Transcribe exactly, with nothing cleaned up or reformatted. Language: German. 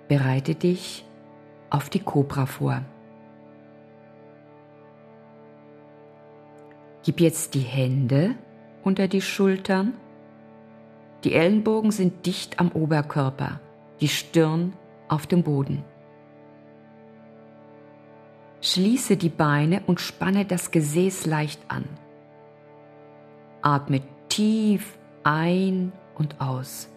Bereite dich auf die Kobra vor. Gib jetzt die Hände unter die Schultern. Die Ellenbogen sind dicht am Oberkörper, die Stirn auf dem Boden. Schließe die Beine und spanne das Gesäß leicht an. Atme tief ein und aus.